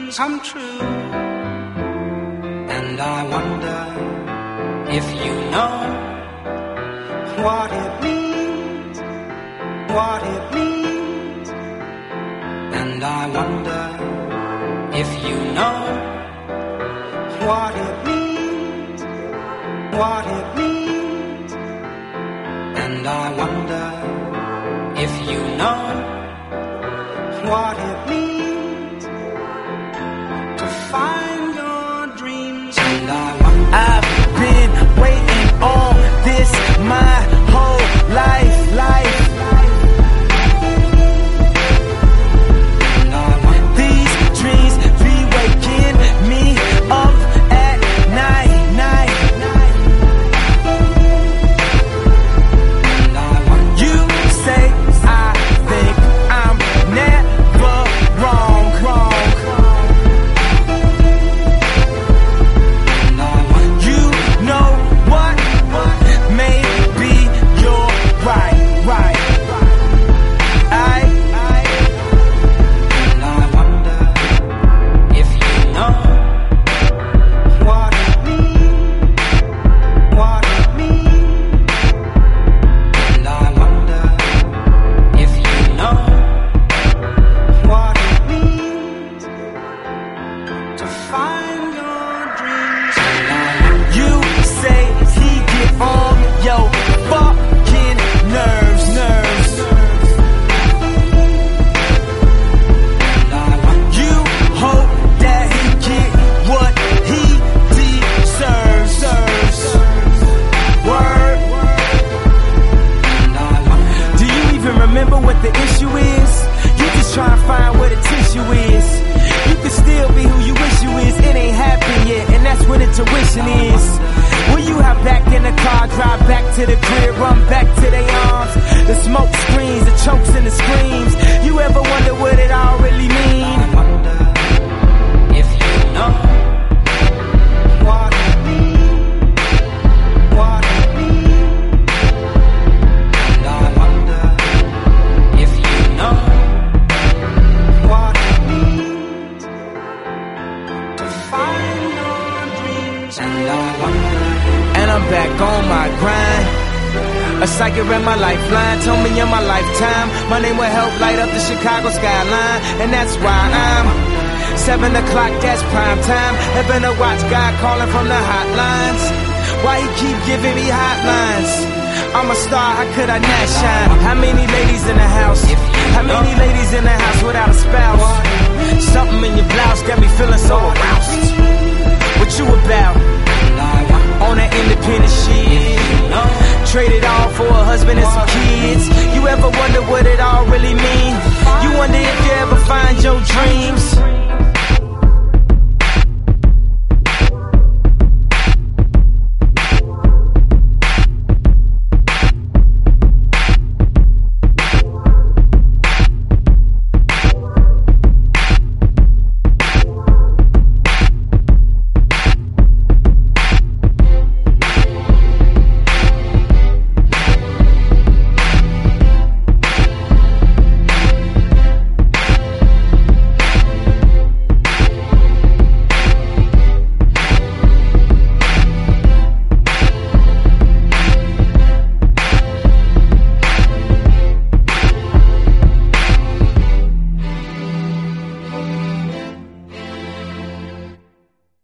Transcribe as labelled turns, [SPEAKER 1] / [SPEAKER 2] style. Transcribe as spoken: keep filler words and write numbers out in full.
[SPEAKER 1] dreams come true. And I wonder if you know what it means, what it means. And I wonder if you know what it means, what it means. And I wonder if you know what it means to find your dreams. And I wonder,
[SPEAKER 2] I've been waiting on this my whole life, life.
[SPEAKER 1] and I wonder,
[SPEAKER 2] These dreams be waking me up at night, night, night.
[SPEAKER 1] and I wonder,
[SPEAKER 2] You say I think I'm never wrong, wrong.
[SPEAKER 1] and I wonder,
[SPEAKER 2] You know what? Maybe you're right, right. I, I,
[SPEAKER 1] and I wonder if you know what it means, what it means. And I wonder if you know what it means to find your dreams. And I wonder,
[SPEAKER 2] you say he get on your fucking nerves, nerves.
[SPEAKER 1] and I wonder,
[SPEAKER 2] You hope that he get what he deserves, serves. Word.
[SPEAKER 1] and I wonder,
[SPEAKER 2] Do you even remember what the issue is? You just try to find where the tissue is. You can still be who you wish you is. It ain't happened yet, and that's where the tuition is. Will you hop back in the car, drive back to the crib, run back to their arms? The smoke screens, the chokes and the screams. You ever wonder what it all really mean?
[SPEAKER 1] I wonder if you know what it means, what it means. And I wonder if you know what it means to find your dreams. And I wonder,
[SPEAKER 2] And I'm back on my grind. A psychic read my lifeline, told me in my lifetime my name will help light up the Chicago skyline. And that's why I'm seven o'clock, that's prime time. Heaven to watch God calling from the hotlines. Why he keep giving me hotlines? I'm a star, how could I not shine? How many ladies in the house? How many ladies in the house without a spouse? Something in your blouse got me feeling so aroused. What you about?
[SPEAKER 1] and I wonder,
[SPEAKER 2] On that independent shit, trade it all for a husband and some kids. You ever wonder what it all really mean? You wonder if you ever